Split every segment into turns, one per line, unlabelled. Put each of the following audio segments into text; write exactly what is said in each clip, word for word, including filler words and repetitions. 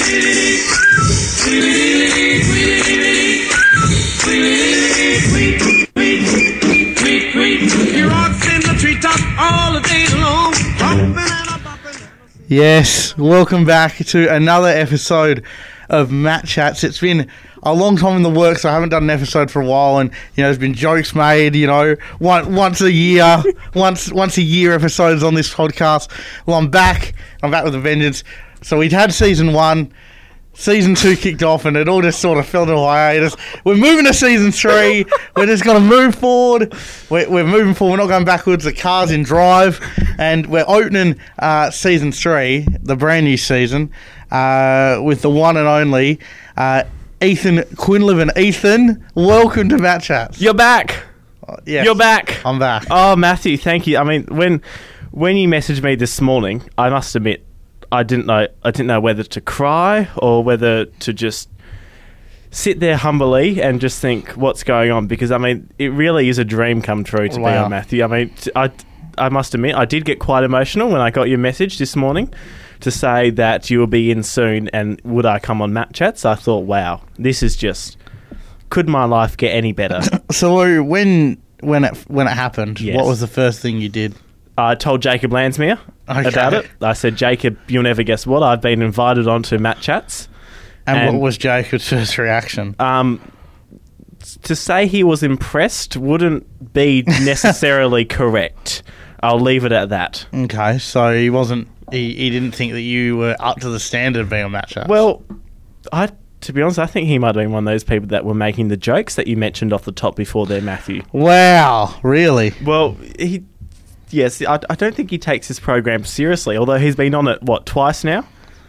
Yes, welcome back to another episode of Matt Chats. It's been a long time in the works. I haven't done an episode for a while, and you know, there's been jokes made. You know, one, once a year, once once a year episodes on this podcast. Well, I'm back. I'm back with a vengeance. So we'd had season one. Season two kicked off and it all just sort of fell to a hiatus. We're moving to season three. We're just going to move forward. We're, we're moving forward. We're not going backwards. The car's in drive. And we're opening uh, season three, the brand new season, uh, with the one and only uh, Ethan Quinlivan. Ethan, welcome to Matt Chats.
You're back.
Uh, yes,
You're back.
I'm back.
Oh, Matthew, thank you. I mean, when when you messaged me this morning, I must admit, I didn't know. I didn't know whether to cry or whether to just sit there humbly and just think, "What's going on?" Because I mean, it really is a dream come true to
Wow.
be on, Matthew. I mean, t- I I must admit, I did get quite emotional when I got your message this morning to say that you will be in soon and would I come on Matt Chats. I thought, wow, this is just. Could my life get any better?
So when when it when it happened,
Yes.
what was the first thing you did?
I told Jacob Landsmere
Okay.
about it. I said, Jacob, you'll never guess what, I've been invited onto Matt Chats.
And,
And-
what was Jacob's first reaction?
Um, to say he was impressed wouldn't be necessarily correct. I'll leave it at that.
Okay, so he wasn't. He, he didn't think that you were up to the standard of being on Matt Chats.
Well, I to be honest, I think he might have been one of those people that were making the jokes that you mentioned off the top before there, Matthew.
Wow, really?
Well, he... Yes, I, I don't think he takes his program seriously, although he's been on it, what, twice now?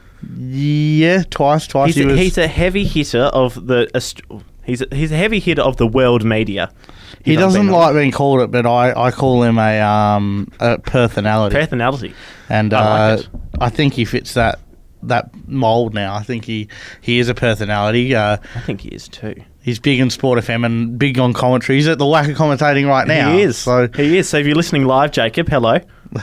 Yeah, twice, twice.
He's,
he
a,
was,
he's a heavy hitter of the... Ast- he's a, he's a heavy hitter of the world media.
he
He's not
doesn't
been on-
like being called it, but I, I call him a um a personality,
Personality.
and
I
uh,
like it.
I think he fits that that mold now. I think he, he is a personality. Uh,
I think he is too.
he's big in Sport F M and big on commentary. He's at the whack of commentating right now.
He is.
So
He is. So if you're listening live, Jacob, hello.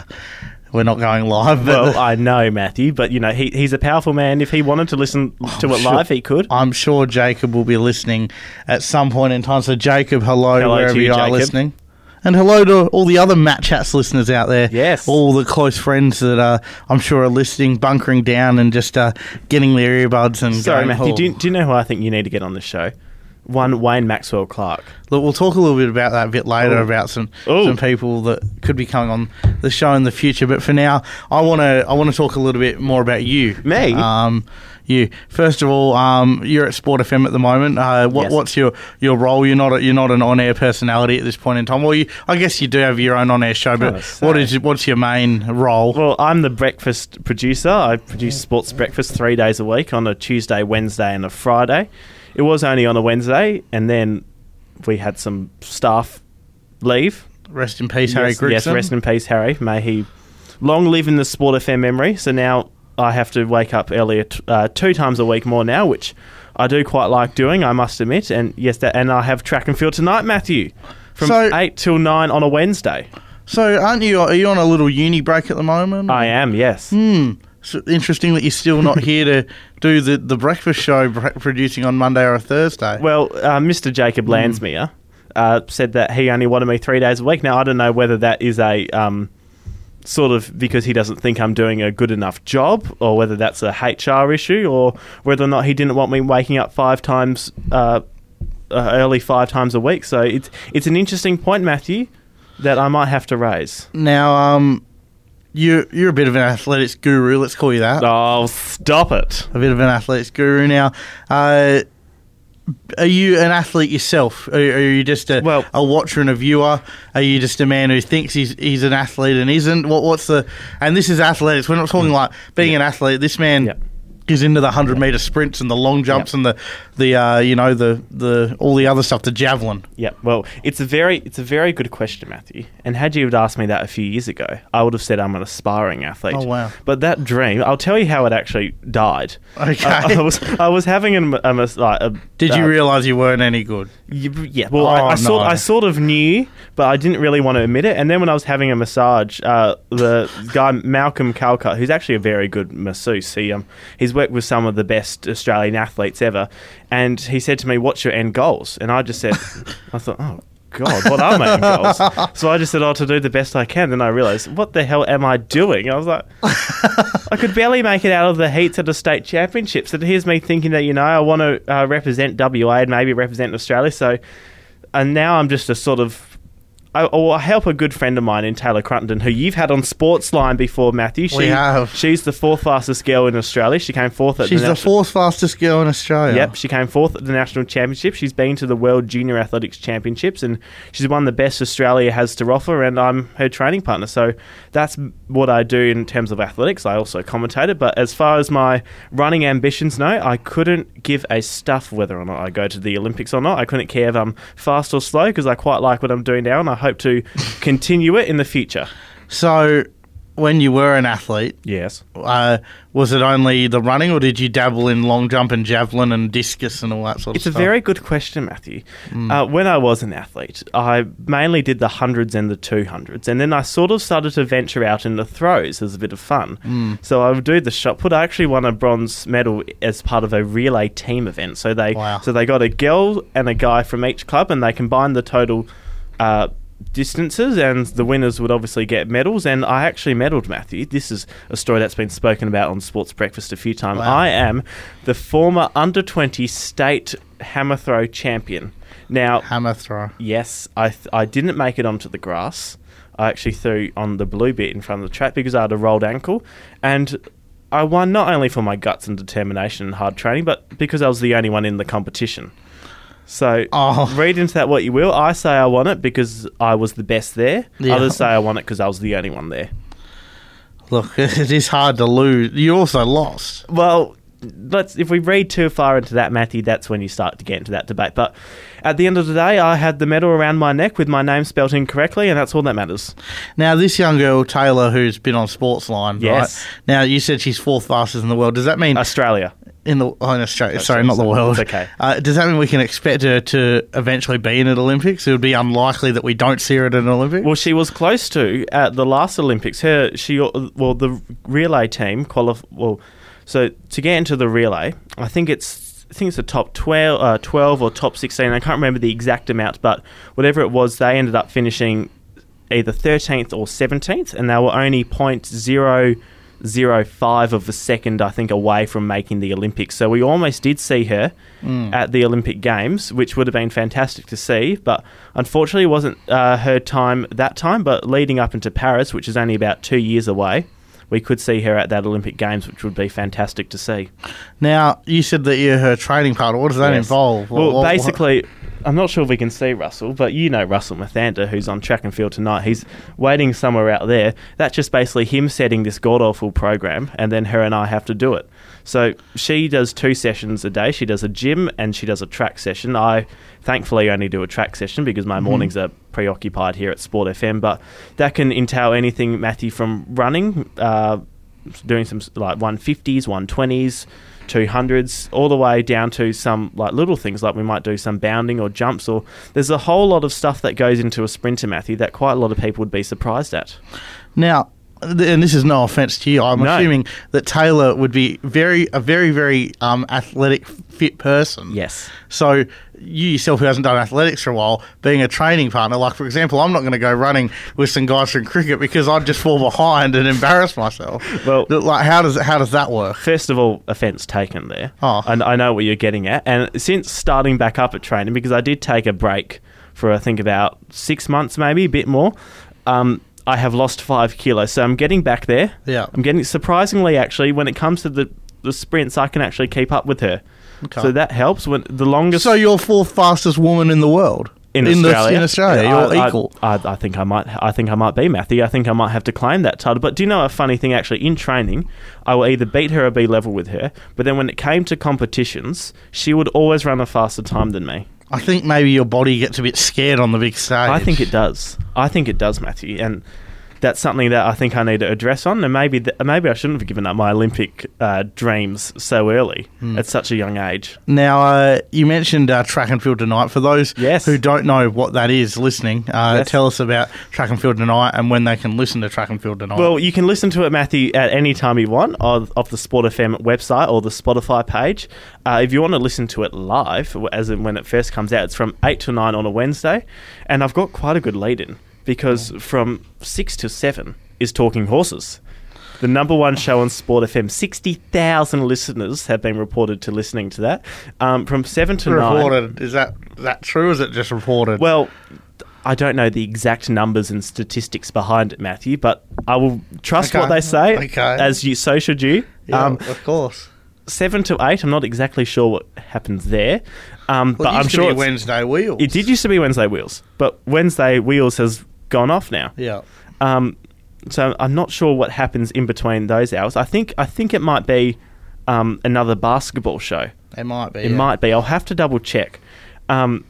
we're not going live, but
Well, I know, Matthew, but, you know, he he's a powerful man. If he wanted to listen to it
sure.
live, he could.
I'm sure Jacob will be listening at some point in time. So, Jacob, hello,
Hello to
wherever
you,
you are
Jacob.
listening. And hello to all the other Matt Chats listeners out there.
Yes.
All the close friends that uh, I'm sure are listening, bunkering down and just uh, getting their earbuds and
Sorry,
going,
Matthew,
oh.
do you, do you know who I think you need to get on this show? One, Wayne Maxwell Clark.
Look, we'll talk a little bit about that a bit later,
Ooh.
about some
Ooh.
some people that could be coming on the show in the future. But for now, I want to I want to talk a little bit more about you.
Me?
Um, you. First of all, um, you're at Sport F M at the moment. Uh, what,
Yes.
What's your, your role? You're not a, you're not an on-air personality at this point in time. Well, you, I guess you do have your own on-air show, but
Gotta
what
say.
is what's your main role?
Well, I'm the breakfast producer. I produce Sports Breakfast three days a week on a Tuesday, Wednesday and a Friday. It was only on a Wednesday, and then we had some staff leave.
Rest in peace, Harry
yes,
Grigson.
yes, rest in peace, Harry. May he long live in the Sport F M memory. So now I have to wake up earlier t- uh, two times a week more now, which I do quite like doing, I must admit. And yes, that, and I have track and field tonight, Matthew, from
So-
eight till nine on a Wednesday.
So, aren't you? Are you on a little uni break at the moment?
I am, yes.
Hmm. So interesting that you're still not here to do the, the breakfast show bre- producing on Monday or a Thursday.
Well, uh, Mister Jacob Landsmere uh, said that he only wanted me three days a week. Now, I don't know whether that is a um, sort of because he doesn't think I'm doing a good enough job, or whether that's a H R issue, or whether or not he didn't want me waking up five times uh, uh, early five times a week. So it's it's an interesting point, Matthew, that I might have to raise.
Now, um, you you're a bit of an athletics guru. Let's call you that.
Oh, stop it.
A bit of an athletics guru. Now, uh, are you an athlete yourself? Are, are you just a,
Well-
a watcher and a viewer? Are you just a man who thinks he's he's an athlete and isn't? What what's the? And this is athletics. We're not talking like being an athlete. This man.
Yep.
Is into the hundred meter sprints and the long jumps
Yep.
and the the uh, you know the the all the other stuff, the javelin.
Yeah, well, it's a very it's a very good question, Matthew. And had you asked me that a few years ago, I would have said I'm an aspiring athlete.
Oh, wow.
But that dream, I'll tell you how it actually died.
Okay.
I, I was I was having an, a, a, like a
Did you
uh,
realise you weren't any good?
y- yeah, well, I,
Oh,
I sort
no.
I sort of knew, but I didn't really want to admit it. And then when I was having a massage, uh, the guy Malcolm Calcutt, who's actually a very good masseuse, he um he's worked with some of the best Australian athletes ever, and he said to me, "What's your end goals?" And I just said, I thought, oh. God, what are my end goals? So I just said, oh, to do the best I can. Then I realised, what the hell am I doing? I was like, I could barely make it out of the heats at the state championships. And here's me thinking that, you know, I want to uh, represent W A and maybe represent Australia. So, and now I'm just a sort of, I, or I help a good friend of mine in Taylor Cruttenden, who you've had on Sportsline before, Matthew. She,
we have.
She's the fourth fastest girl in Australia. She came fourth at
She's
the,
the
national,
fourth fastest girl in Australia.
Yep, she came fourth at the National Championship. She's been to the World Junior Athletics Championships, and she's won the best Australia has to offer, and I'm her training partner. So that's what I do in terms of athletics. I also commentated, but as far as my running ambitions, no, I couldn't give a stuff whether or not I go to the Olympics or not. I couldn't care if I'm fast or slow, because I quite like what I'm doing now, and I hope to continue it in the future.
So, when you were an athlete,
yes,
uh, was it only the running, or did you dabble in long jump and javelin and discus and all that sort
it's
of
a
stuff?
It's a very good question, Matthew.
Mm.
Uh, when I was an athlete, I mainly did the hundreds and the two hundreds, and then I sort of started to venture out in the throws as a bit of fun.
Mm.
So I would do the shot put. I actually won a bronze medal as part of a relay team event. So they,
wow.
so they got a girl and a guy from each club, and they combined the total Uh, distances, and the winners would obviously get medals. And I actually medalled, Matthew. This is a story that's been spoken about on Sports Breakfast a few times.
Wow.
I am the former under twenty state hammer throw champion. Now,
hammer throw.
Yes, I th- I didn't make it onto the grass. I actually threw on the blue bit in front of the track because I had a rolled ankle, and I won not only for my guts and determination and hard training, but because I was the only one in the competition. So,
oh.
read into that what you will. I say I won it because I was the best there.
Yeah.
Others say I won it because I was the only one there.
Look, it is hard to lose. You also lost.
Well, let's if we read too far into that, Matthew, that's when you start to get into that debate. But at the end of the day, I had the medal around my neck with my name spelt incorrectly, and that's all that matters.
Now, this young girl, Taylor, who's been on Sportsline,
yes.
right? Now, you said she's fourth fastest in the world. Does that mean...
Australia.
In the oh, in Australia,
That's
sorry,
right,
not the world.
It's okay.
Uh, does that mean we can expect her to eventually be in an Olympics? It would be unlikely that we don't see her at an Olympics.
Well, she was close to at the last Olympics. Her, she, well, the relay team qualif- Well, so to get into the relay, I think it's, I think it's the top twelve, uh, twelve or top sixteen. I can't remember the exact amount, but whatever it was, they ended up finishing either thirteenth or seventeenth, and they were only point zero. zero five of a second, I think, away from making the Olympics. So we almost did see her mm. at the Olympic Games, which would have been fantastic to see. But unfortunately, it wasn't uh, her time that time. But leading up into Paris, which is only about two years away, we could see her at that Olympic Games, which would be fantastic to see.
Now, you said that you're her training partner. What does that
yes.
involve?
Well,
what, what,
basically... I'm not sure if we can see Russell, but you know Russell Mathander, who's on track and field tonight. He's waiting somewhere out there. That's just basically him setting this god-awful program, and then her and I have to do it. So she does two sessions a day. She does a gym and she does a track session. I thankfully only do a track session because my mm-hmm. mornings are preoccupied here at Sport F M, but that can entail anything, Matthew, from running, uh, doing some like one fifties, one twenties, two hundreds, all the way down to some like little things like we might do some bounding or jumps, or there's a whole lot of stuff that goes into a sprinter, Matthew, that quite a lot of people would be surprised at.
Now, and this is no offence to you, I'm
no.
assuming that Taylor would be very a very, very um, athletic, fit person.
Yes.
So you yourself, who hasn't done athletics for a while, being a training partner, like, for example, I'm not going to go running with some guys from cricket because I'd just fall behind and embarrass myself. Well, like, how does how does that work?
First of all, offence taken there.
Oh.
And I know what you're getting at. And since starting back up at training, because I did take a break for, I think, about six months maybe, a bit more, um, I have lost five kilos. So I'm getting back there.
Yeah.
I'm getting, surprisingly, actually, when it comes to the, the sprints, I can actually keep up with her. Okay. So that helps. When the longest.
So you're fourth fastest woman in the world
in,
in
Australia.
The, in Australia,
yeah,
you're
I,
equal.
I, I, I think I might. I think I might be, Matthew. I think I might have to claim that title. But do you know a funny thing? Actually, in training, I will either beat her or be level with her. But then when it came to competitions, she would always run a faster time than me.
I think maybe your body gets a bit scared on the big stage.
I think it does. I think it does, Matthew. And that's something that I think I need to address on, and maybe th- maybe I shouldn't have given up my Olympic uh, dreams so early
Mm.
at such a young age.
Now, uh, you mentioned uh, Track and Field Tonight. For those
Yes.
who don't know what that is listening, uh,
Yes.
tell us about Track and Field Tonight and when they can listen to Track and Field Tonight.
Well, you can listen to it, Matthew, at any time you want of, of the Sport F M website or the Spotify page. Uh, if you want to listen to it live, as in when it first comes out, it's from eight to nine on a Wednesday. And I've got quite a good lead-in because from six to seven is Talking Horses. The number one show on Sport F M. sixty thousand listeners have been reported to listening to that. Um, from seven to nine...
reported. Is that, is that true or is it just reported?
Well, I don't know the exact numbers and statistics behind it, Matthew, but I will trust
Okay.
what they say,
Okay.
as you, so should you.
yeah,
Um,
of course.
seven to eight, I'm not exactly sure what happens there, um,
Well,
but
it
I'm
used to
sure
be
it's-
Wednesday Wheels.
it did used to be Wednesday Wheels, but Wednesday Wheels has gone off now.
Yeah.
Um, so I'm not sure what happens in between those hours. I think I think it might be um, another basketball show.
It might be.
It
yeah.
might be. I'll have to double check. Um,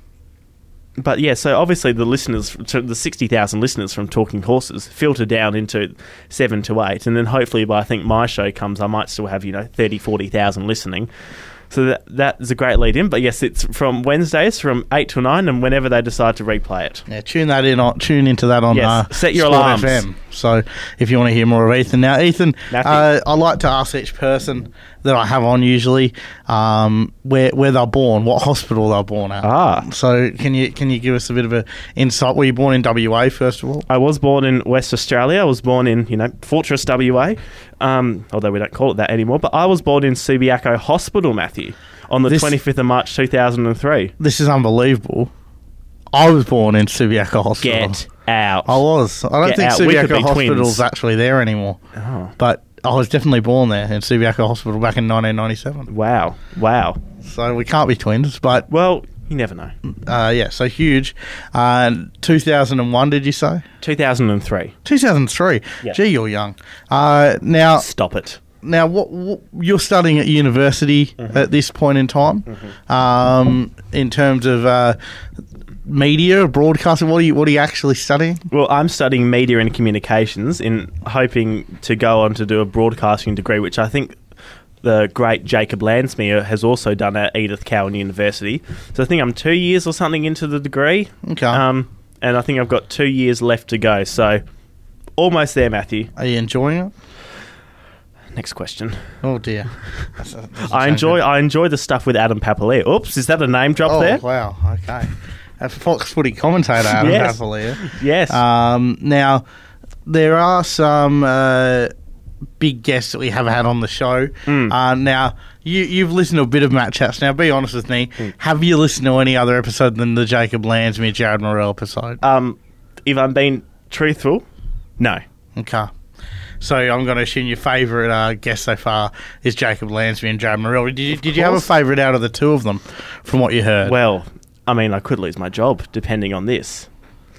but yeah, so obviously the listeners, so the sixty thousand listeners from Talking Horses filter down into seven to eight. And then hopefully by I think my show comes, I might still have, you know, thirty, forty thousand listening. So that that is a great lead in. But yes, it's from Wednesdays from eight to nine and whenever they decide to replay it.
Yeah, tune that in. On, tune into that on
Yes,
uh,
set your
Sport
alarms.
F M. So if you want to hear more of Ethan, now Ethan,
Matthew.
uh, I like to ask each person that I have on usually um, where where they're born, what hospital they're born at.
Ah.
So can you can you give us a bit of a insight? Were you born in W A first of all?
I was born in West Australia. I was born in, you know, Fortress W A, um, although we don't call it that anymore. But I was born in Subiaco Hospital, Matthew, on the
This-
twenty-fifth of March two thousand three.
This is unbelievable. I was born in Subiaco Hospital.
Get out.
I was. I don't
Get
think
out. We could
Subiaco
be
Hospital's
twins.
actually there anymore.
Oh,
But I was definitely born there in Subiaco Hospital back in nineteen ninety-seven.
wow. Wow.
So we can't be twins, but
Well, you never know.
uh, yeah, so huge. Uh, two thousand one, did you say?
two thousand three.
two thousand three.
Yeah.
Gee, you're young. Uh, now,
Stop it.
now, what, what you're studying at university
Mm-hmm.
at this point in time, um, in terms of uh, media, broadcasting. What are you What are you actually studying?
Well, I'm studying media and communications in hoping to go on to do a broadcasting degree, which I think the great Jacob Landsmeer has also done at Edith Cowan University. So I think I'm two years or something into the degree.
Okay.
Um, and I think I've got two years left to go. So almost there, Matthew.
Are you enjoying it?
Next question.
Oh dear. That's a- that's a
I
shame.
enjoy I enjoy the stuff with Adam Papalier. Oops, is that a name drop
Oh
there?
wow. Okay. A Fox Footy commentator, Adam
Yes.
Papalier.
Yes.
Um, now, there are some uh, big guests that we have had on the show.
Mm.
Uh, now, you, you've listened to a bit of Matt Chats. Now, be honest with me.
Mm.
Have you listened to any other episode than the Jacob Landsmeer, Jared Morrell episode?
um, if I'm being truthful, no.
Okay. So I'm going to assume your favourite uh, guest so far is Jacob Landsmeer and Jared Morrell. Did you, did you have a
course.
favourite out of the two of them, from what you heard?
Well, I mean, I could lose my job depending on this.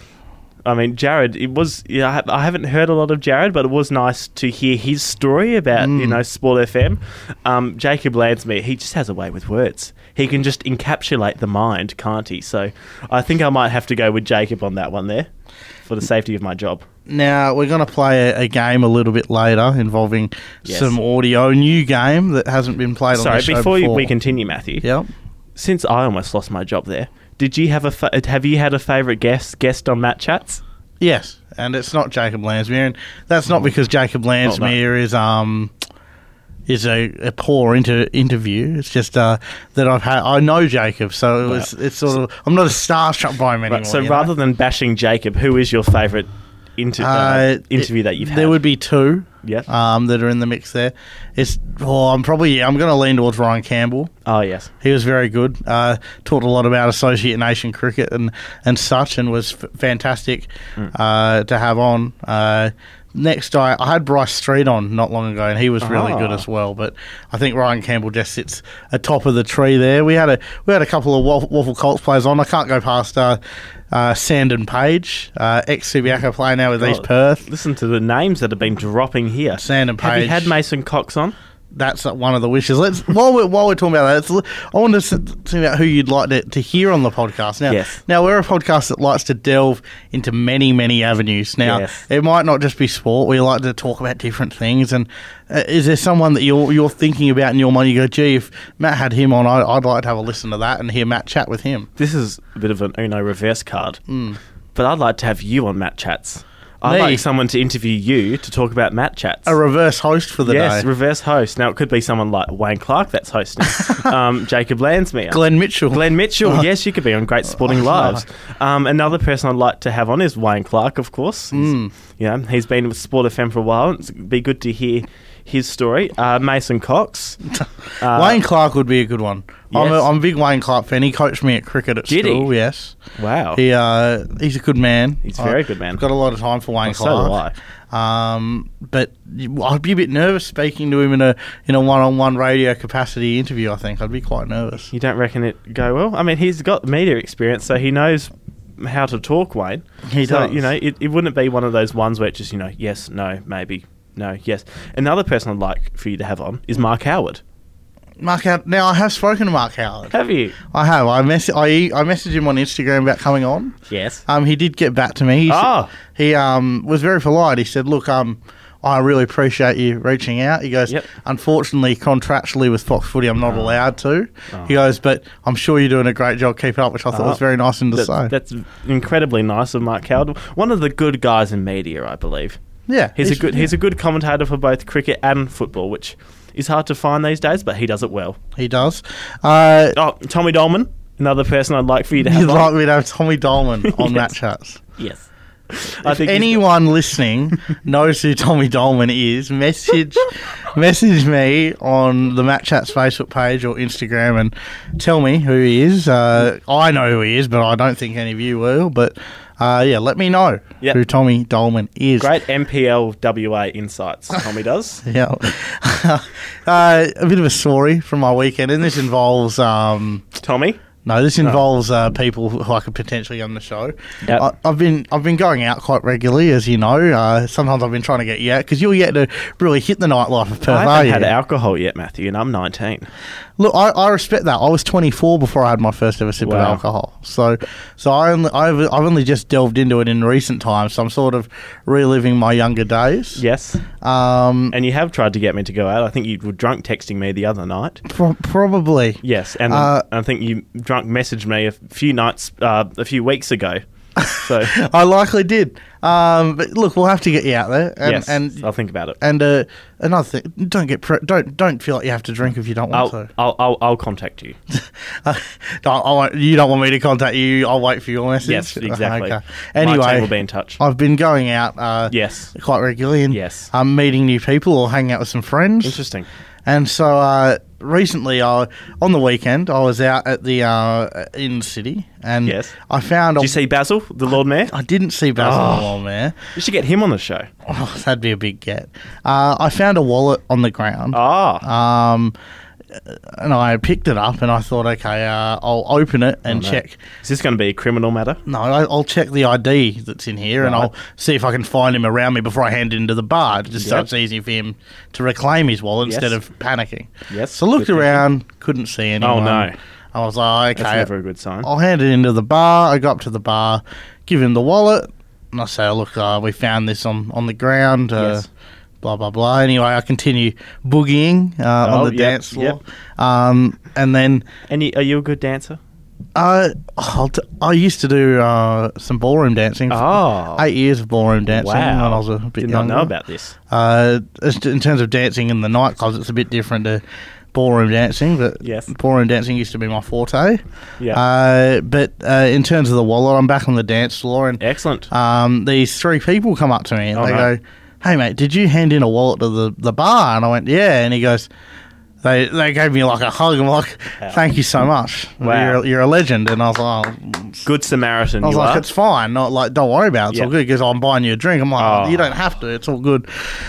I mean, Jared, it was, yeah, I ha- I haven't heard a lot of Jared, but it was nice to hear his story about, you
Mm.
know, Sport F M. Um, Jacob Landsmeer, he just has a way with words. He can just encapsulate the mind, can't he? So I think I might have to go with Jacob on that one there for the safety of my job.
Now, we're going to play a, a game a little bit later involving
Yes.
some audio. New game that hasn't been played on
Sorry,
the show
before,
before.
we continue, Matthew,
Yep.
since I almost lost my job there, did you have a fa- have you had a favourite guest guest on Matt Chats?
Yes, and it's not Jacob Landsmeer, and that's not because Jacob Landsmeer is um is a, a poor inter- interview. It's just uh, that I've had I know Jacob, so it was it's sort of I'm not a starstruck by him anymore.
Right, so
you
rather
know?
than bashing Jacob, who is your favourite inter- uh,
Uh,
interview
it-
that you've had?
there would be two.
Yes.
Um, that are in the mix there. It's oh, I'm probably yeah, I'm going to lean towards Ryan Campbell.
Oh, yes.
He was very good. Uh, talked a lot about Associate Nation cricket and, and such, and was f- fantastic
Mm.
uh, to have on. Uh, next, I, I had Bryce Street on not long ago, and he was really good
Ah.
as well. But I think Ryan Campbell just sits atop of the tree there. We had a we had a couple of Waffle, Waffle Colts players on. I can't go past uh, uh, Sandon Page, uh, ex Subiaco player now with East
God.
Perth.
Listen to the names that have been dropping here.
Sandon
Have you
Page.
had Mason Cox on?
that's one of the wishes. Let's while we're while we're talking about that, let's, I want to think about who you'd like to, to hear on the podcast. Now,
Yes.
now we're a podcast that likes to delve into many many avenues. Now,
Yes.
it might not just be sport. We like to talk about different things. And uh, is there someone that you're you're thinking about in your mind? You go, gee, if Matt had him on, I, I'd like to have a listen to that and hear Matt chat with him.
This is a bit of an Uno reverse card.
Mm.
But I'd like to have you on Matt Chats. I'd
Me?
like someone to interview you to talk about Matt Chats.
A reverse host for the
yes,
day.
reverse host. Now, it could be someone like Wayne Clark that's hosting. um, Jacob Landsmere.
Glenn Mitchell.
Glenn Mitchell.
Oh.
Yes, you could be on Great Sporting Lives. Um, another person I'd like to have on is Wayne Clark, of course.
Mm.
Yeah, he's been with Sport F M for a while. It'd be good to hear his story. Uh, Mason Cox. Uh,
Wayne Clark would be a good one. I'm, a,
Yes.
I'm a big Wayne Clark fan. He coached me at cricket at
Did he?
school. Yes,
Wow.
he uh, he's a good man.
He's a very good man.
I've got a lot of time for Wayne
Well, so do
Clark. Um, but I'd be a bit nervous speaking to him in a in a one on one radio capacity interview. I think I'd be quite nervous.
You don't reckon it go well? I mean, he's got media experience, so he knows how to talk, Wayne.
He
so,
does.
You know, it, it wouldn't be one of those ones where it's just, you know, yes, no, maybe, no, yes. Another person I'd like for you to have on is Mark Howard.
Mark Howard. Now I have spoken to Mark Howard.
Have you?
I have. I mess I I messaged him on Instagram about coming on.
Yes.
Um, he did get back to me. He,
Oh.
he um was very polite. He said, "Look, um, I really appreciate you reaching out." He goes,
Yep.
"Unfortunately, contractually with Fox Footy, I'm not
Oh.
allowed to."
Oh.
He goes, "But I'm sure you're doing a great job. Keep it up," which I thought
Oh.
was very nice of him to
That-
say.
That's incredibly nice of Mark Howard. One of the good guys in media, I believe.
yeah,
He's, a good
yeah.
he's a good commentator for both cricket and football, which is hard to find these days, but he does it well.
He does. Uh,
Oh, Tommy Dolman, another person I'd like for you to have
you'd
on.
like me to have Tommy Dolman on
Yes.
Match Chats.
Yes.
If
he's-
anyone listening knows who Tommy Dolman is, message message me on the Match Chats Facebook page or Instagram and tell me who he is. Uh, I know who he is, but I don't think any of you will. But uh, yeah, let me know
Yep.
who Tommy Dolman is.
Great M P L W A insights, Tommy does.
Yeah. uh, a bit of a story from my weekend, and this involves. Um,
Tommy?
No, this involves uh, people who I could potentially on the show.
Yep.
I, I've been I've been going out quite regularly, as you know. Uh, sometimes I've been trying to get you out because you're yet to really hit the nightlife of Perth.
I
are
haven't
you?
had alcohol yet, Matthew, and I'm nineteen.
Look, I, I respect that. I was twenty-four before I had my first ever sip of
Wow.
alcohol. So, so I only, I've I've only just delved into it in recent times. So I'm sort of reliving my younger days.
Yes.
Um,
And you have tried to get me to go out. I think you were drunk texting me the other night.
pro- probably.
Yes, and
Uh,
I think you drunk messaged me a few nights, uh, a few weeks ago. So,
I likely did. Um, but look, we'll have to get you out there. And,
yes,
and
I'll think about it.
And uh, another thing, don't get pre- don't don't feel like you have to drink if you don't want
I'll,
to.
I'll, I'll, I'll contact you.
I, I won't, you don't want me to contact you. I'll wait for your message.
Yes, exactly.
Okay.
My team
Anyway,
will be in touch.
I've been going out uh,
Yes.
quite regularly and
Yes.
I'm meeting new people or hanging out with some friends.
Interesting.
And so uh, recently, I, on the weekend, I was out at the uh, in the city and
Yes.
I found.
Did
a,
you see Basil, the Lord Mayor?
I didn't see Basil
Oh.
the Lord Mayor.
You should get him on the show.
Oh, that'd be a big get. Uh, I found a wallet on the ground.
Ah.
Um, and I picked it up and I thought, okay, uh, I'll open it and
Oh, no.
check.
Is this going to be a criminal matter?
No, I- I'll check the I D that's in here and
Right.
I'll see if I can find him around me before I hand it into the bar, just so
Yep.
it's easy for him to reclaim his wallet
Yes.
instead of panicking.
Yes.
So I looked
good thinking.
around, couldn't see anyone.
Oh, no.
I was like,
That's
okay,
never a good sign.
I'll hand it into the bar. I go up to the bar, give him the wallet, and I say, oh, look, uh, we found this on, on the ground. Uh,
Yes.
Blah, blah, blah. Anyway, I continue boogieing uh,
Oh,
on the
yep,
dance floor. Um, and then
And you, are you a good dancer?
uh, I'll t- I used to do uh, some ballroom dancing.
Oh.
Eight years of ballroom dancing
Wow.
when I was a bit
Did
younger.
not know about this.
Uh, as to- in terms of dancing in the nightclubs, it's a bit different to ballroom dancing, but
Yes.
ballroom dancing used to be my forte.
Yeah.
Uh, but uh, in terms of the wallet, I'm back on the dance floor, and
Excellent.
um, these three people come up to me and
Oh,
they
no.
go, "Hey mate, did you hand in a wallet to the, the bar?" And I went, "Yeah." And he goes, "They they gave me like a hug." I'm like,
Wow.
"Thank you so much.
Wow.
You're, you're a legend." And I was like, oh,
Good Samaritan
I was
you
like,
are.
"It's fine. Not like don't worry about it. It's
Yeah.
all good because I'm buying you a drink." I'm like,
Oh.
"You don't have to. It's all good."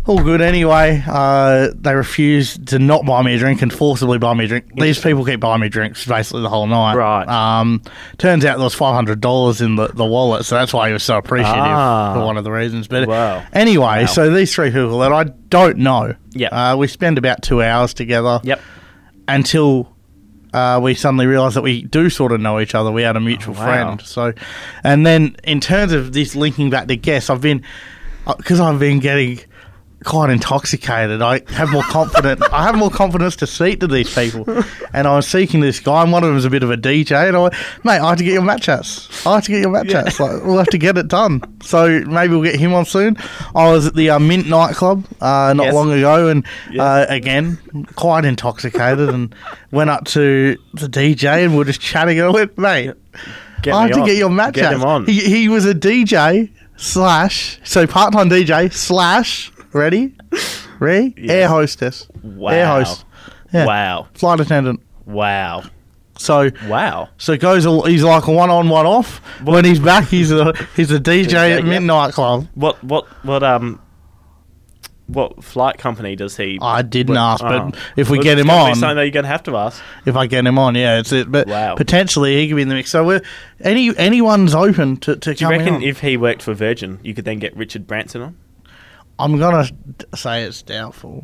All good anyway. Uh, they refused to not buy me a drink and forcibly buy me a drink. These people keep buying me drinks basically the whole night.
Right.
Um, turns out there was five hundred dollars in the, the wallet, so that's why he was so appreciative
Ah.
for one of the reasons. But
Wow.
anyway,
Wow.
so these three people that I don't know,
Yep.
uh, we spend about two hours together
Yep.
until uh, we suddenly realised that we do sort of know each other. We had a mutual
Oh, wow.
friend. So, and then in terms of this linking back to guests, I've been, because I've been getting quite intoxicated. I have more confidence. I have more confidence to speak to these people, and I was seeking this guy. And one of them was a bit of a D J, and I went, "Mate, I have to get your match chats. I have to get your match
Yeah.
chats. Like, we'll have to get it done." So maybe we'll get him on soon. I was at the uh, Mint nightclub uh, not
Yes.
long ago, and
Yeah.
uh, again quite intoxicated, and went up to the D J, and we we're just chatting. And I went, "Mate,
Get
I
me
have to
on.
get your match
Get
chats."
him on.
He, he was a D J slash, so part-time D J slash, ready? Ready?
Yeah.
Air hostess.
Wow.
Air host. Yeah.
Wow.
Flight attendant.
Wow.
So
Wow.
so it goes. a- He's like a one on, one off. When he's back, he's a he's a D J
D J,
at
yeah.
Midnight Club.
What what what um what flight company does he?
I didn't
what-
ask, but
oh.
if we
Well,
get
it's
him
gonna be
on,
something that you're gonna have to ask.
if I get him on, yeah, it's it. But
Wow.
potentially he could be in the mix. So we're any anyone's open to to
Do you
come
reckon
on.
if he worked for Virgin, you could then get Richard Branson on?
I'm gonna say it's doubtful.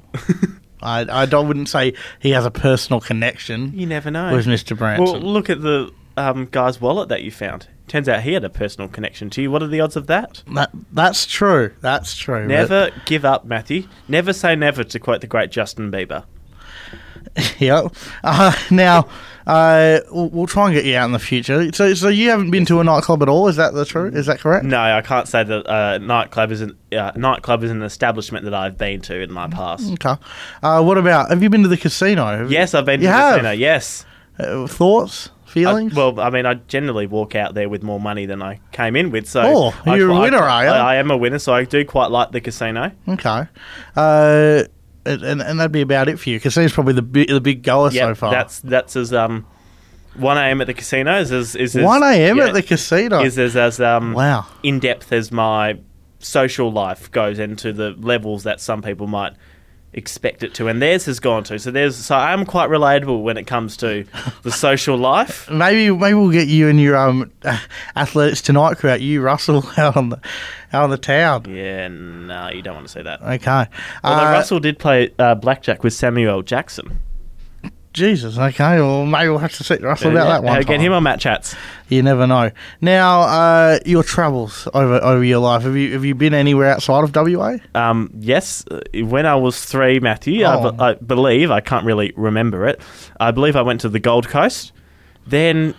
I I don't wouldn't say he has a personal connection
You never know.
with Mister Branson.
Well, look at the um, guy's wallet that you found. Turns out he had a personal connection to you. What are the odds of that?
That that's true. That's true.
Never give up, Matthew. Never say never, to quote the great Justin Bieber.
But, yeah. Uh, now, uh, we'll, we'll try and get you out in the future. So, so you haven't been to a nightclub at all? Is that the truth? Is that correct?
No, I can't say that uh, nightclub is an uh, nightclub is an establishment that I've been to in my past.
Okay. Uh, what about? Have you been to the casino? Have you-
Yes, I've been to
You
the
have?
casino. Yes.
Uh, thoughts,
I,
feelings?
well, I mean, I generally walk out there with more money than I came in with. So,
Oh,
I
you're a
quite-
winner, are you?
I, I am a winner, so I do quite like the casino.
okay. Uh, and and that'd be about it for you. Casino's probably the big, the big goer
Yeah,
so far.
that's that's as um, one a.m. at the casino is as is as,
one a.m.
yeah,
at the casino.
is as, as um
Wow.
in depth as my social life goes into the levels that some people might expect it to, and theirs has gone to. So there's so I'm quite relatable when it comes to the social life.
Maybe maybe we'll get you and your um Athletics Tonight crew out. You Russell out on the out on the town.
Yeah, no, you don't want to see that.
Okay.
Although
Uh,
Russell did play uh, blackjack with Samuel Jackson.
Jesus. Okay. Well, maybe we'll have to see Russell about
Yeah,
that one
uh,
time.
Get him on Match Chats.
You never know. Now, uh, your travels over over your life. Have you have you been anywhere outside of W A?
Um, yes, uh, when I was three, Matthew, I,
Oh.
be- I believe, I can't really remember it, I believe I went to the Gold Coast. Then,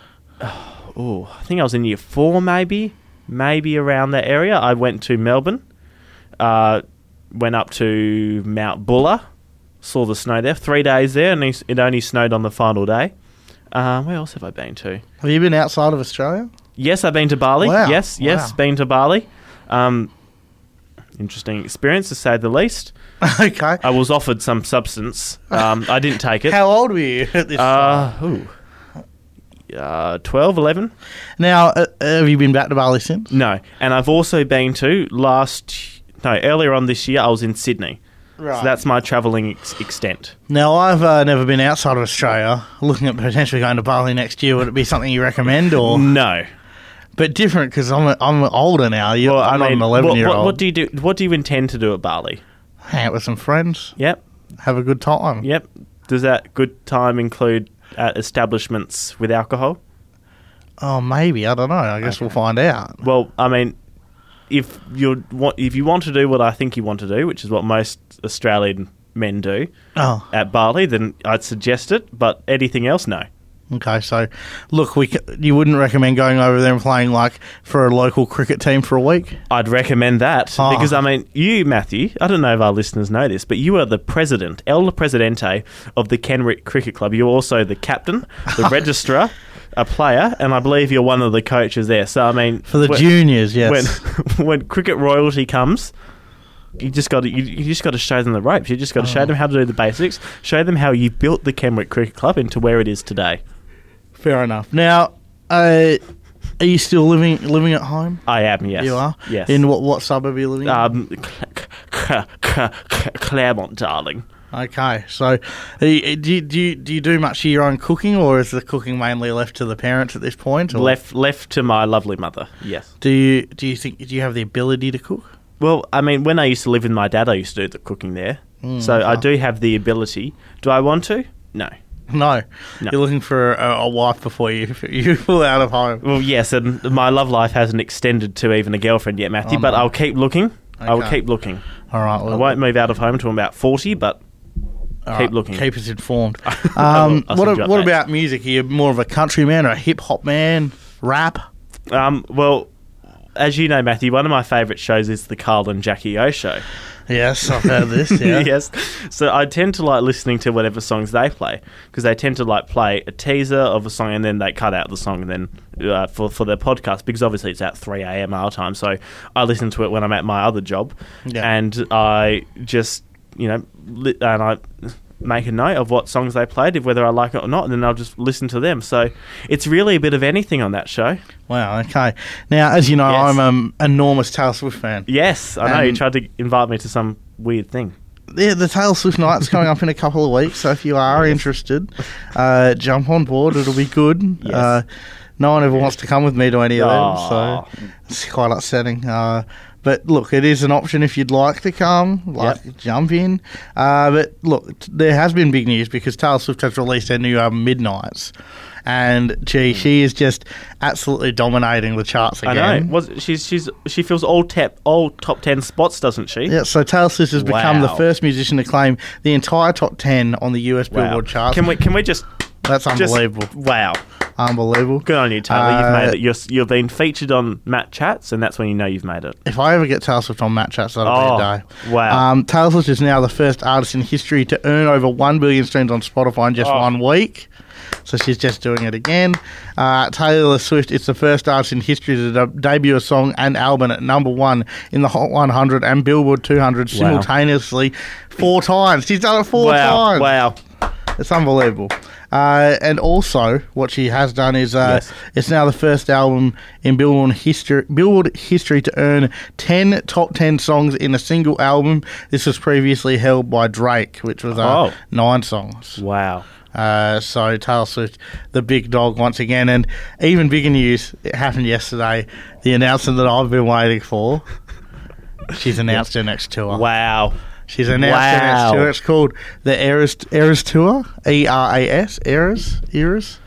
oh, I think I was in year four, maybe, maybe around that area. I went to Melbourne, uh, went up to Mount Buller, saw the snow there. Three days there, and it it only snowed on the final day. Uh, where else have I been to?
Have you been outside of Australia?
Yes, I've been to Bali.
Wow,
Yes, yes,
wow.
been to Bali. Um, interesting experience, to say the least.
Okay.
I was offered some substance. Um, I didn't take it.
How old were you at this time?
Uh, ooh. Uh, twelve, eleven?
Now, uh, have you been back to Bali since?
No. And I've also been to last... No, earlier on this year, I was in Sydney.
Right.
So that's my travelling ex- extent.
Now, I've uh, never been outside of Australia. Looking at potentially going to Bali next year, would it be something you recommend, or
No.
but different because I'm a, I'm older now. You,
Well,
I'm
I
not
mean,
an eleven
what,
year
what,
old.
what do you do? What do you intend to do at Bali?
Hang out with some friends,
Yep.
have a good time.
Yep. Does that good time include uh, establishments with alcohol?
Oh, maybe I don't know. I guess we'll find out.
Well, I mean, if you want, if you want to do what I think you want to do, which is what most Australian men do
Oh,
at Bali, then I'd suggest it. But anything else, no.
okay. So, look, we c- you wouldn't recommend going over there and playing like for a local cricket team for a week?
I'd recommend that
Oh.
because I mean, you, Matthew. I don't know if our listeners know this, but you are the president, El Presidente of the Kenrick Cricket Club. You're also the captain, the registrar, a player, and I believe you're one of the coaches there. So I mean,
For the
when-
juniors, yes.
when when cricket royalty comes, you just got to you, you just got to show them the ropes. You just got to show
Oh.
them how to do the basics. Show them how you built the Kenrick Cricket Club into where it is today.
Fair enough. Now, uh, are you still living living at home?
I am, yes.
You are?
Yes.
In what, what suburb are you living in?
um, C- C- Claremont, darling.
Okay, so do you, do you do you do you do much of your own cooking, or is the cooking mainly left to the parents at this point? Or
Left left to my lovely mother, yes.
do you do you think do you have the ability to cook?
Well, I mean, when I used to live with my dad, I used to do the cooking there.
Mm,
so I
okay.
do have the ability. Do I want to? No.
No,
No.
you're looking for a, a wife before you you pull out of home.
Well, yes, and my love life hasn't extended to even a girlfriend yet, Matthew,
Oh,
but
no.
I'll keep looking. I will
Okay.
keep looking.
All right,
I
well,
won't move out of home until I'm about forty, but
all
keep
right,
looking.
Keep us informed.
I will-
Um,
I'll
what
send you
what
updates.
about music? Are you more of a country man or a hip hop man? Rap?
Um, well, as you know, Matthew, one of my favourite shows is the Carl and Jackie O Show.
Yes, I've heard this. Yeah.
Yes. So I tend to like listening to whatever songs they play because they tend to like play a teaser of a song and then they cut out the song and then uh, for for their podcast because obviously it's at three a.m. our time. So I listen to it when I'm at my other job,
Yeah.
and I just you know li- and I make a note of what songs they played, whether I like it or not, and then I'll just listen to them. So it's really a bit of anything on that show.
Wow. Okay. Now, as you know,
Yes.
I'm an enormous Taylor Swift fan.
Yes, I know you
Um,
tried to invite me to some weird thing.
Yeah, the Taylor Swift night's coming up in a couple of weeks, so if you are interested, uh, jump on board. It'll be good.
Yes.
Uh, no one ever wants to come with me to any of them,
Aw.
so it's quite upsetting. Uh, but look, it is an option if you'd like to come, like jump in. Uh, but look, t- there has been big news because Taylor Swift has released her new album, Midnights. And gee, she is just absolutely dominating the charts again.
I know. Was she's she's she fills all tap all top ten spots, doesn't she?
Yeah, so Taylor Swift has become the
Wow.
first musician to claim the entire top ten on the U S Billboard charts.
Can we can we just
That's
just
unbelievable.
wow.
Unbelievable.
Good on you, Taylor.
Uh,
you've made it. You're, you've been featured on Matt Chats, and that's when you know you've made it.
If I ever get Taylor Swift on Matt Chats, that'll
Oh,
be a day.
wow.
Um, Taylor Swift is now the first artist in history to earn over one billion streams on Spotify in just
Oh.
one week. So she's just doing it again. Uh, Taylor Swift is the first artist in history to de- debut a song and album at number one in the Hot one hundred and Billboard two hundred
Wow.
simultaneously four times. She's done it four
wow.
times.
Wow.
It's unbelievable. Uh, and also, what she has done is uh,
Yes.
it's now the first album in Billboard history, Billboard history to earn ten top ten songs in a single album. This was previously held by Drake, which was uh,
Oh.
nine songs.
Wow.
Uh, so Taylor Swift, the big dog once again. And even bigger news, it happened yesterday. The announcement that I've been waiting for. She's announced her next tour.
Wow.
She's announced her
Wow.
next tour. It's called the Eras Eras Tour, E R A S, Eras, Eras.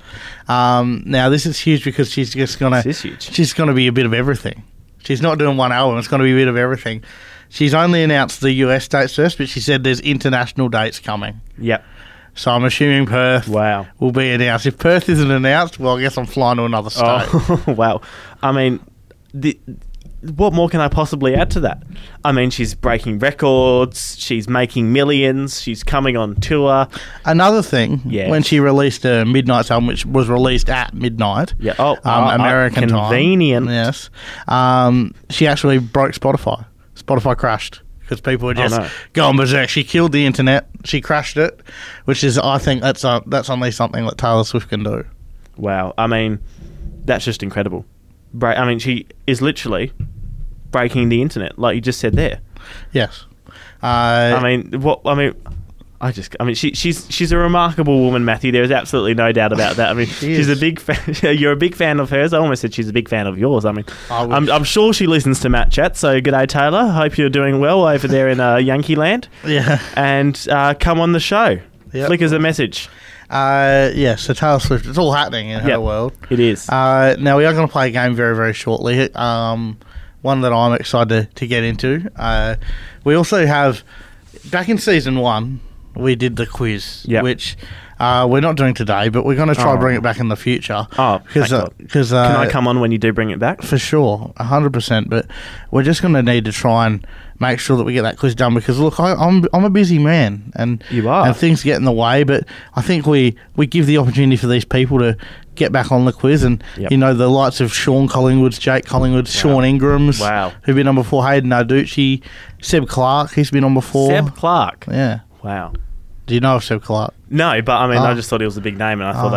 Um, now this is huge because she's just gonna,
This is huge.
she's gonna be a bit of everything. She's not doing one album; it's gonna be a bit of everything. She's only announced the U S dates first, but she said there's international dates coming.
Yep.
So I'm assuming Perth
Wow.
will be announced. If Perth isn't announced, well, I guess I'm flying to another state.
Oh, wow. I mean, the, what more can I possibly add to that? I mean, she's breaking records, she's making millions, she's coming on tour.
Another thing,
Yes.
when she released a Midnight album, which was released at midnight,
Yeah. Oh,
um,
oh,
American time.
convenient.
Yes. Um, she actually broke Spotify. Spotify crashed because people were just
Oh, no.
going berserk. She killed the internet. She crashed it, which is, I think, that's uh, that's only something that Taylor Swift can do.
Wow. I mean, that's just incredible. Bra- I mean, she is literally breaking the internet, like you just said there.
Yes. Uh,
I mean, what? I mean, I just. I mean, she, she's she's a remarkable woman, Matthew. There is absolutely no doubt about that. I mean,
She
she's
is.
a big fan. You're a big fan of hers. I almost said she's a big fan of yours. I mean,
I wish.
I'm, I'm sure she listens to Matt Chat. So, g'day, Taylor. Hope you're doing well over there in uh, Yankee Land.
yeah.
And uh, come on the show.
Yep.
Flick us a message.
Uh, yeah, so Taylor Swift, it's all happening in her
Yep.
world.
It is.
Uh, now, we are going to play a game very, very shortly. Um, one that I'm excited to, to get into. Uh, we also have, back in season one, we did the quiz,
Yep.
which uh, we're not doing today, but we're going to try
Oh.
to bring it back in the future.
Oh,
because
thank
uh,
God.
'cause, uh,
Can I come on when you do bring it back?
for sure, one hundred percent. But we're just going to need to try and make sure that we get that quiz done because, look, I, I'm I'm a busy man and
You are.
and things get in the way. But I think we, we give the opportunity for these people to get back on the quiz. And,
Yep.
you know, the likes of Sean Collingwoods, Jake Collingwood, Sean Ingrams,
Wow.
who've been on before, Hayden Narducci, Seb Clark, he's been on before.
Seb Clark.
Yeah.
Wow.
Do you know of Seb Clark?
No, but I mean,
Oh.
I just thought he was a big name, and I thought
Oh.
I should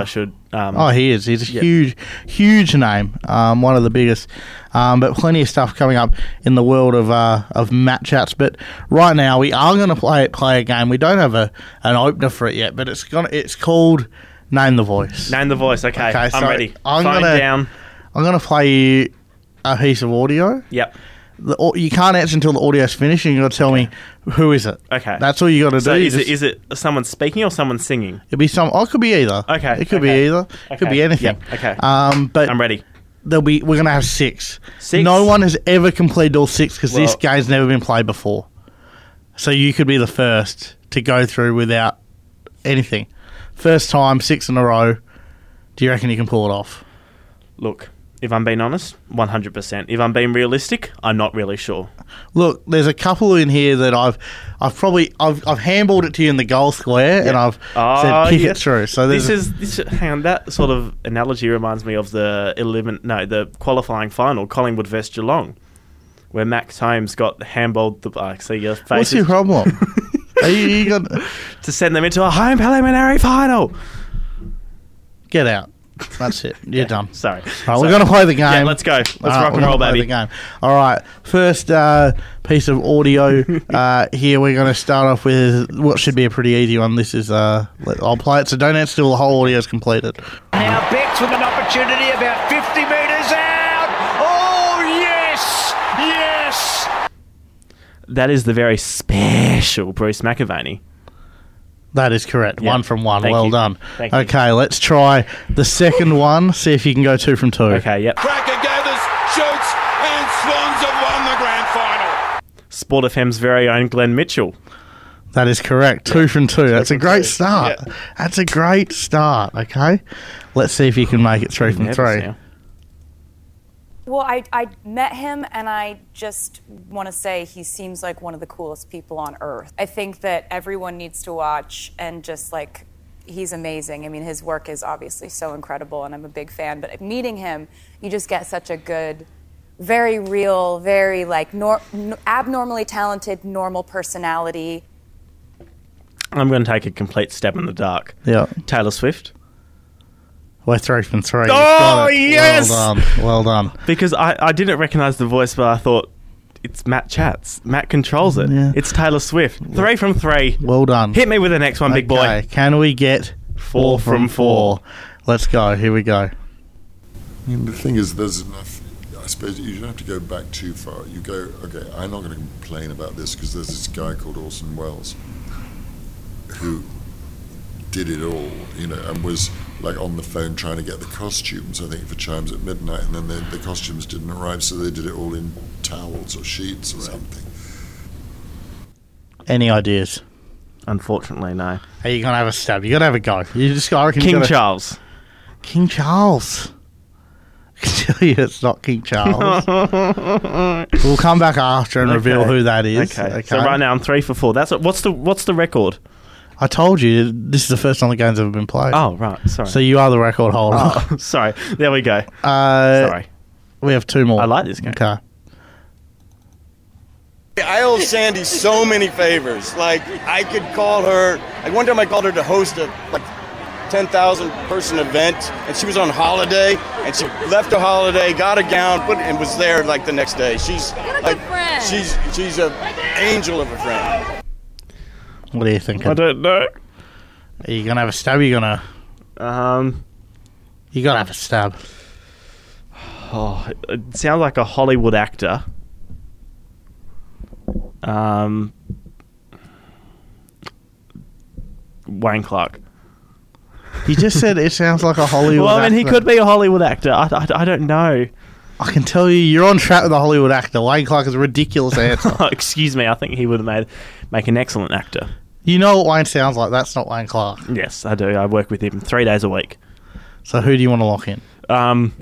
Um,
Oh, he is. He's a
Yep.
huge, huge name. Um, one of the biggest. Um, but plenty of stuff coming up in the world of uh, of Matt Chats. But right now, we are going to play play a game. We don't have a an opener for it yet, but it's gonna it's called Name the Voice.
Name the voice. Okay,
Okay,
I'm
so
ready.
I'm
Phone
gonna-
down.
I'm going to play you a piece of audio.
Yep.
The, au- you can't answer until the audio's finished, and you got to tell me who is it.
Okay.
That's all you got to
So
do. You
is it
just-
is it someone speaking or someone singing?
It'll be some. Oh, it could be either.
Okay,
It could
okay.
be either. It could
Okay,
be anything.
yep, okay.
Um, but
I'm ready.
there'll be. We're gonna have six.
Six?
No one has ever completed all six because this
Well-
game's never been played before. So you could be the first to go through without anything. First time, six in a row. Do you reckon you can pull it off?
Look, if I'm being honest, one hundred percent. If I'm being realistic, I'm not really sure.
Look, there's a couple in here that I've, I've probably, I've, I've handballed it to you in the goal square, and I've
Oh,
said kick
yes.
it through. So there's
This is this. Hang on, that sort of analogy reminds me of the eleven. No, the qualifying final, Collingwood versus Geelong, where Max Holmes got handballed. The I see your face
what's
is-
your problem? Are you, you got
to send them into a home preliminary final.
get out. That's it. You're done.
Sorry.
All right, we're going to play the game.
Yeah, let's go. Let's
All right,
rock and
we're
roll,
gonna play
baby.
the game. All right. First uh, piece of audio uh, here. We're going to start off with what should be a pretty easy one. This is. Uh, let, I'll play it. So don't answer till the whole audio is completed.
Now Bex with an opportunity about fifty metres out. Oh, yes! Yes!
That is the very special Bruce McAvaney.
That is correct.
Yeah.
One from one.
Thank
well
you.
done.
Thank you.
Okay, let's try the second one. See if you can go two from two.
Okay, yep.
Cracker gathers, shoots, and Swans have won the grand final.
Sport F M's very own Glenn Mitchell.
That is correct. Two from two. That's a
from
great
two.
start.
Yeah.
That's a great start. Okay, let's see if you can make it three from
Nervous
three.
now.
Well, I, I met him, and I just want to say he seems like one of the coolest people on earth. I think that everyone needs to watch and just like, he's amazing. I mean, his work is obviously so incredible, and I'm a big fan. But meeting him, you just get such a good, very real, very like nor- n- abnormally talented, normal personality.
I'm going to take a complete stab in the dark.
Yeah.
Taylor Swift.
We're three from three.
Oh,
Got it.
yes!
Well done. Well done.
Because I, I didn't recognise the voice, but I thought it's Matt Chats. Matt controls it.
Yeah.
It's Taylor Swift. Three from three.
Well done.
Hit me with the next one, big boy.
Okay, can we get four,
Four
from
from
four?
four.
Let's go. Here we go.
I mean, the thing is, there's enough. I suppose you don't have to go back too far. You go, okay, I'm not going to complain about this because there's this guy called Orson Welles who did it all, you know, and was like on the phone trying to get the costumes, I think, for Chimes at Midnight, and then the, the costumes didn't arrive, so they did it all in towels or sheets or something.
Any ideas?
Unfortunately, no.
Are you gonna have a stab? You gotta have a go. You just I reckon you
King
gotta-
Charles.
King Charles. I can tell you it's not King Charles. We'll come back after and reveal
Okay.
who that is.
Okay. So right now I'm three for four. That's what's the what's the record?
I told you this is the first time the game's ever been played.
Oh right, sorry.
So you are the record holder.
oh, sorry. There we go.
Uh,
Sorry.
We have two more.
I like this game.
Okay.
I owe Sandy so many favors. Like, I could call her. Like, one time I called her to host a, like, ten thousand person event, and she was on holiday, and she left her holiday, got a gown, put and was there, like, the next day. She's, like, she's she's an angel of a friend.
What are you thinking?
I don't know.
Are you gonna have a stab? Are you gonna?
Um.
You gotta have a stab.
Oh, it sounds like a Hollywood actor. Um. Wayne Clark.
You just said it sounds like a Hollywood.
Well, I mean, he
actor.
could be a Hollywood actor. I, I, I don't know.
I can tell you, you're on track with a Hollywood actor. Wayne Clark is a ridiculous answer.
Oh, excuse me. I think he would have made make an excellent actor.
You know what Wayne sounds like? That's not Wayne Clark.
Yes, I do. I work with him three days a week.
So who do you want to lock in?
Um,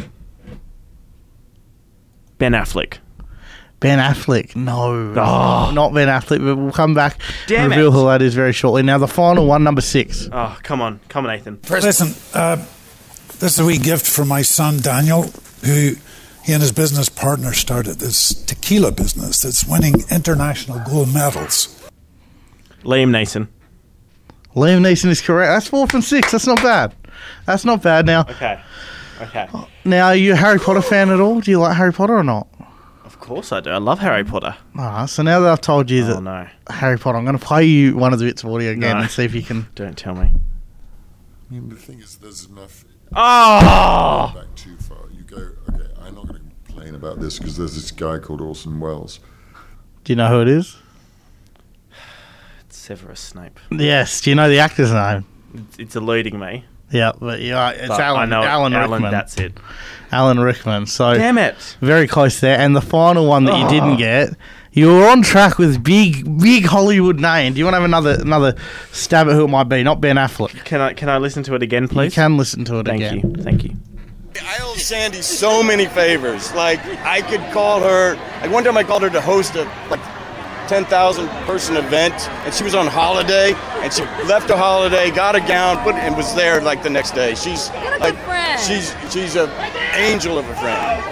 Ben Affleck.
Ben Affleck. No.
Oh.
Not Ben Affleck, but we'll come back
Damn
and reveal
it.
who that is very shortly. Now, the final one, number six.
Oh, come on. Come on, Nathan.
Listen, uh, this is a wee gift from my son Daniel, who he and his business partner started this tequila business that's winning international gold medals.
Liam Neeson.
Liam Neeson is correct. That's four from six. That's not bad. That's not bad. Now,
Okay. Okay.
now, are you a Harry Potter fan at all? Do you like Harry Potter or not?
Of course I do. I love Harry Potter.
Alright, so now that I've told you
Oh,
that
no.
Harry Potter, I'm going to play you one of the bits of audio again
No.
and see if you can.
Don't tell me.
I mean, the thing is, there's enough.
Oh!
Back too far. You go, okay, I'm not going to complain about this because there's this guy called Orson Welles.
Do you know who it is?
It's Severus Snape.
Yes. Do you know the actor's name?
It's, it's eluding me.
Yeah, but yeah, it's
But
Alan.
I know
Alan
Alan,
Rickman.
that's it.
Alan Rickman. So
Damn it.
very close there. And the final one that you
Oh.
didn't get, you were on track with big, big Hollywood name. Do you want to have another another stab at who it might be? Not Ben Affleck.
Can I can I listen to it again, please?
You can listen to it
Thank
again.
you. Thank you.
I owe Sandy so many favors. Like, I could call her. Like, one time I called her to host a, like, ten thousand person event, and she was on holiday, and she left her holiday, got a gown, put and was there, like, the next day. She's,
What a
like,
good friend.
she's, she's an angel of a friend.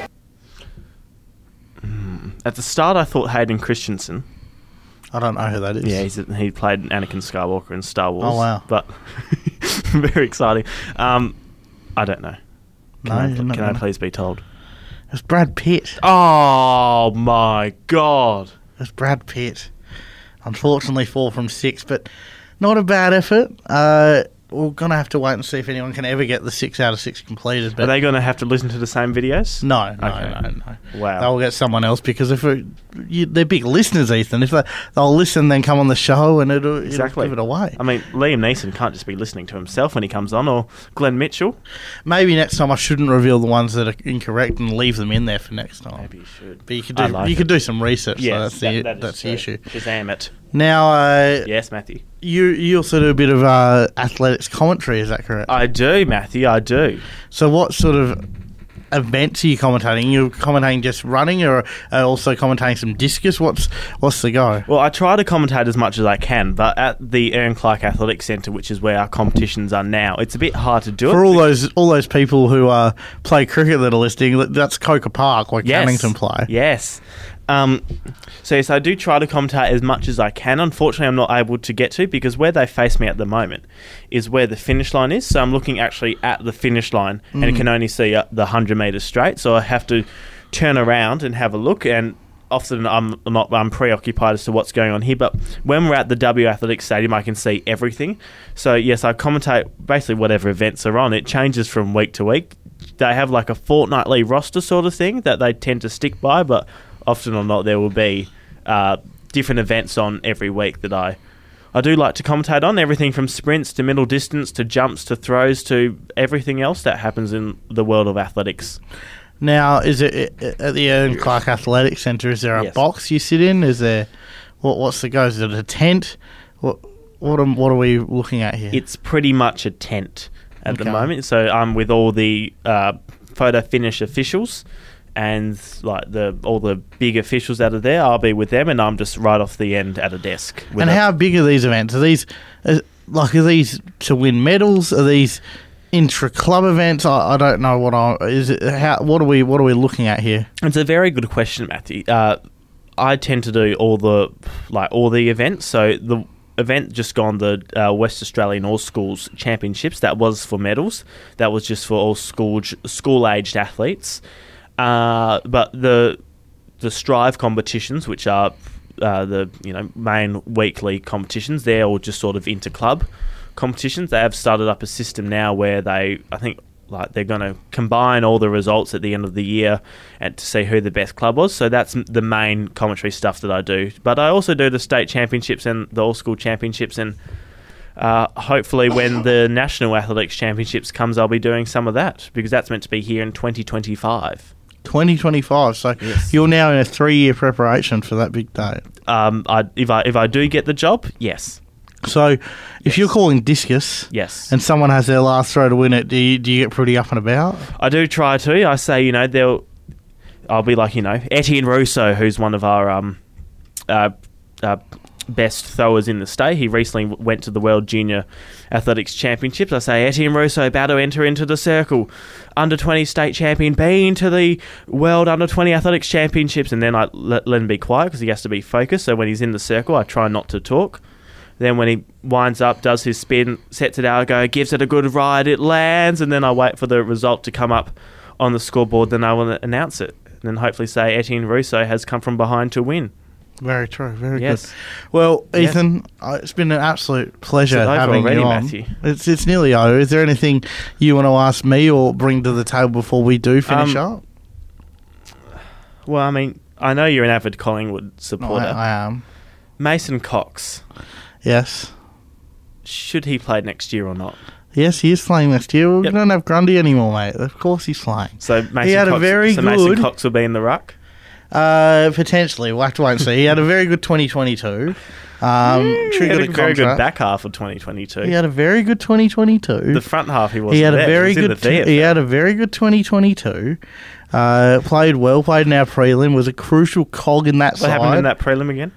At the start, I thought Hayden Christensen.
I don't know who that is.
Yeah, he's a, he played Anakin Skywalker in Star Wars.
Oh, wow.
But very exciting. Um, I don't know. Can,
No,
I,
you're not
can I
gonna-
please be told?
It's Brad Pitt.
Oh my god!
It's Brad Pitt. Unfortunately, four from six, but not a bad effort. Uh, we're going to have to wait and see if anyone can ever get the six out of six completed. But
Are they going to have to listen to the same videos?
No, no,
Okay.
no, no.
Wow.
They'll get someone else because if it, you, they're big listeners, Ethan. If they, they'll listen, then come on the show and it'll,
Exactly.
it'll give it away.
I mean, Liam Neeson can't just be listening to himself when he comes on, or Glenn Mitchell.
Maybe next time I shouldn't reveal the ones that are incorrect and leave them in there for next time.
Maybe you should.
But you could do
I like
you
it.
could do some research.
Yes,
so that's
that-
the
that is
that's
true.
the issue.
Shazam it.
Now, uh,
Yes, Matthew.
you you also do a bit of uh, athletics commentary. Is that correct?
I do, Matthew. I do.
So, what sort of events are you commentating? You're commentating just running, or uh, also commentating some discus? What's what's the go?
Well, I try to commentate as much as I can, but at the Aaron Clark Athletic Centre, which is where our competitions are now, it's a bit hard to do
For
it.
all those all those people who uh, play cricket that are listening, that's Coker Park where
Yes.
Cannington play.
Yes. Um, so yes, I do try to commentate as much as I can. Unfortunately, I'm not able to get to because where they face me at the moment is where the finish line is. So I'm looking actually at the finish line and
Mm.
can only see uh, the one hundred metres straight. So I have to turn around and have a look, and often I'm not I'm preoccupied as to what's going on here. But when we're at the W Athletics Stadium, I can see everything. So yes, I commentate basically whatever events are on. It changes from week to week. They have like a fortnightly roster sort of thing that they tend to stick by, but often or not, there will be uh, different events on every week that I I do like to commentate on. Everything from sprints to middle distance to jumps to throws to everything else that happens in the world of athletics.
Now, is it at the Aaron Clark Athletic Centre? Is there a
Yes.
box you sit in? Is there what? What's the go? Is it a tent? What? What am, what are we looking at here?
It's pretty much a tent at
Okay.
the moment. So I'm with all the uh, photo finish officials and like the all the big officials that are there. I'll be with them, and I'm just right off the end at a desk. with
And
a-
how big are these events? Are these uh, like are these to win medals? Are these intra club events? I, I don't know what I is it. How what are we what are we looking at here?
It's a very good question, Matthew. Uh, I tend to do all the like all the events. So the event just gone, the uh, West Australian All Schools Championships, that was for medals. That was just for all school school aged athletes. Uh, but the the Strive competitions, which are uh, the you know main weekly competitions, they're all just sort of inter club competitions. They have started up a system now where they, I think, like they're going to combine all the results at the end of the year and to see who the best club was. So that's m- the main commentary stuff that I do. But I also do the state championships and the all school championships, and uh, hopefully when the national athletics championships comes, I'll be doing some of that because that's meant to be here in twenty twenty-five.
twenty twenty-five. So
Yes.
you're now in a three year preparation for that big day.
Um, I, if I if I do get the job, yes,
So if you're calling discus
yes.
and someone has their last throw to win it, do you, do you get pretty up and about?
I do try to. I say, you know, they'll. I'll be like, you know, Etienne Russo, who's one of our um, uh, uh, best throwers in the state. He recently w- went to the World Junior Athletics Championships. I say, Etienne Russo about to enter into the circle. Under twenty state champion, been to the World Under twenty Athletics Championships. And then I let, let him be quiet because he has to be focused. So when he's in the circle, I try not to talk. Then when he winds up, does his spin, sets it out, I go, gives it a good ride, it lands, and then I wait for the result to come up on the scoreboard, then I will announce it. And then hopefully say Etienne Russo has come from behind to win.
Very true. Very
Yes.
good. Well,
Yes.
Ethan, uh, it's been an absolute pleasure
Is it over
having
already,
you on.
Matthew?
It's it's nearly over. Is there anything you want to ask me or bring to the table before we do finish
Um,
up?
Well, I mean, I know you're an avid Collingwood
I,
supporter.
I am.
Mason Cox,
Yes.
should he play next year or not?
Yes, he is playing next year. We
Yep.
don't have Grundy anymore, mate. Of course he's playing.
So Mason
He had a
Cox,
very
so Mason
good-
Cox will be in the ruck.
Uh, potentially. We'll have to wait and see. He had a very good twenty twenty-two. Um,
He
triggered
had
a
a very good
contract.
back half of twenty twenty-two.
He had a very good twenty twenty-two.
The front half he wasn't
He had a
there.
very
he was in
good.
the V F L.
He had a very good twenty twenty-two. Uh, played well. Played in our prelim. Was a crucial cog in that
What
side.
happened in that prelim again?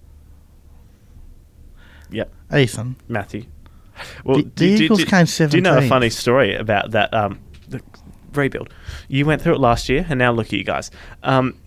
Yep,
Ethan.
Matthew. Well,
The- the Eagles came
Do you know a
seventeenth.
funny story about that um, the rebuild? You went through it last year, and now look at you guys. Um,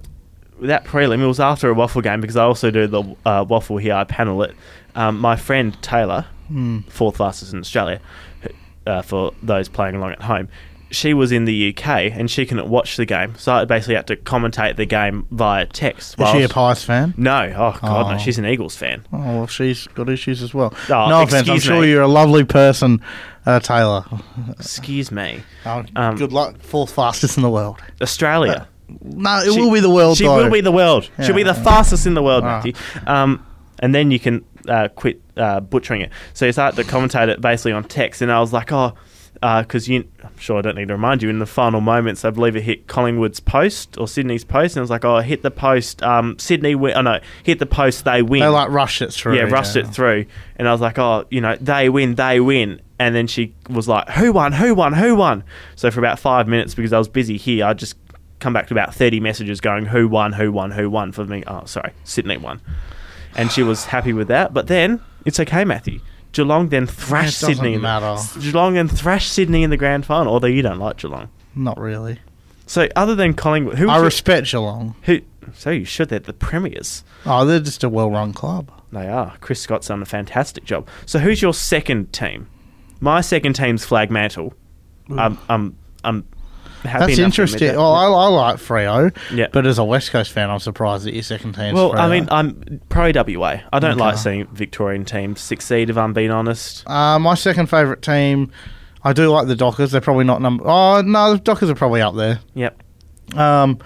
that prelim, it was after a waffle game because I also do the uh, waffle here. I panel it. Um, my friend Taylor,
Hmm.
fourth fastest in Australia, uh, for those playing along at home, she was in the U K and she couldn't watch the game, so I basically had to commentate the game via text.
Is
while
she
I
a
was-
Pies fan?
No, oh god,
Oh.
no. She's an Eagles fan.
Oh, well, she's got issues as well.
Oh,
no offense. I'm
excuse
sure
me.
you're a lovely person, uh, Taylor.
Excuse me,
Oh,
Um,
good luck. Fourth fastest in the world.
Australia.
No, it
She-
will be the world.
She
though.
will be the world. She'll be the
Yeah.
fastest in the world,
Ah.
Matthew. Um, and then you can uh, quit uh, butchering it. So you start to commentate it basically on text, and I was like, oh, because you, I'm sure I don't need to remind you, in the final moments, I believe it hit Collingwood's post or Sydney's post, and I was like, oh, hit the post, um, Sydney win. Oh no, hit the post, they win.
They like rushed it through.
yeah, rushed it through, and I was like, oh, you know, they win, they win. And then she was like, who won, who won, who won? So for about five minutes, because I was busy here, I just come back to about thirty messages going, who won, who won, who won for me. Oh, sorry, Sydney won. And she was happy with that. But then, it's okay, Matthew. Geelong then thrashed
doesn't
Sydney. In
matter.
the, Geelong then thrashed Sydney in the grand final, although you don't like Geelong.
Not really.
So other than Collingwood, who
I
was your-
respect Geelong.
who? So you should. They're the premiers.
Oh, they're just a well-run club.
They are. Chris Scott's done a fantastic job. So who's your second team? My second team's Flag Mantle. I'm, I'm, I'm happy
That's
enough
interesting.
to admit that.
Oh, I, I like Freo.
Yeah.
But as a West Coast fan, I'm surprised that your second team's
Well,
Freo.
I mean, I'm pro W A. I don't
Okay.
like seeing Victorian teams succeed, if I'm being honest.
Uh, my second favourite team, I do like the Dockers. They're probably not number... Oh, no, the Dockers are probably up there.
Yep.
Um,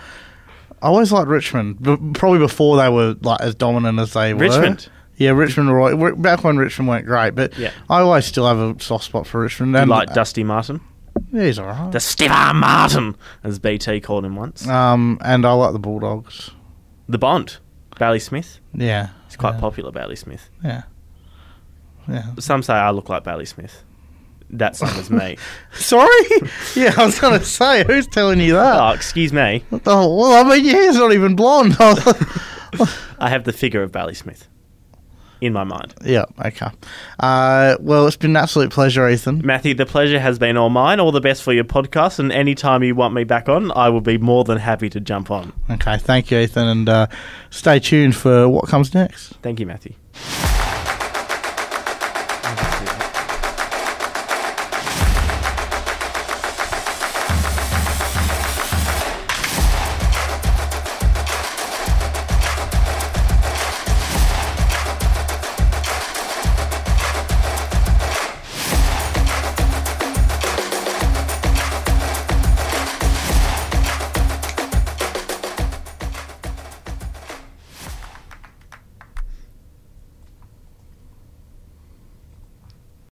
I always liked Richmond, b- probably before they were like as dominant as they were.
Richmond?
Yeah, Richmond were right- back when Richmond weren't great, but
Yeah.
I always still have a soft spot for Richmond.
You
And,
like Dusty Martin?
Yeah, he's all right.
The Steve Martin, as B T called him once.
Um, and I like the Bulldogs.
The Bond, Bailey Smith.
Yeah.
He's quite
yeah,
popular, Bailey Smith.
Yeah. Yeah.
Some say I look like Bailey Smith. That same as me.
Sorry? Yeah, I was going to say, who's telling you that?
Oh, excuse me.
Oh, well, I mean, your hair's not even blonde.
I have the figure of Bailey Smith in my mind.
Yeah, okay. Uh, well, it's been an absolute pleasure, Ethan.
Matthew, the pleasure has been all mine. All the best for your podcast, and any time you want me back on, I will be more than happy to jump on.
Okay, thank you, Ethan, and uh, stay tuned for what comes next.
Thank you, Matthew.